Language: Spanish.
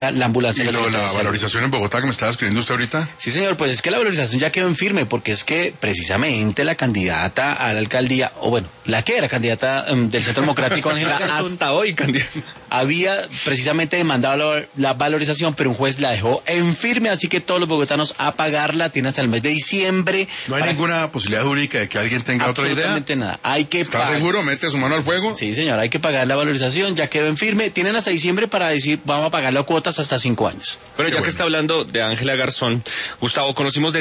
la ambulancia. ¿Y lo de la valorización en Bogotá que me estaba escribiendo usted ahorita? Sí, señor, pues es que la valorización ya quedó en firme, porque es que precisamente la candidata a la alcaldía, o bueno, la que era candidata del Centro Democrático, Ángela Garzón, hasta hoy candidata, había precisamente demandado la valorización, pero un juez la dejó en firme, así que todos los bogotanos a pagarla, tiene hasta el mes de diciembre. ¿No hay ninguna posibilidad jurídica de que alguien tenga otra idea? Absolutamente nada. Hay que ¿Está seguro? ¿Mete su mano al fuego? Sí, señor, hay que pagar la valorización, ya quedó en firme. Tienen hasta diciembre para decir, vamos a pagar las cuotas hasta 5 años. Pero ya que está hablando de Ángela Garzón, Gustavo, conocimos de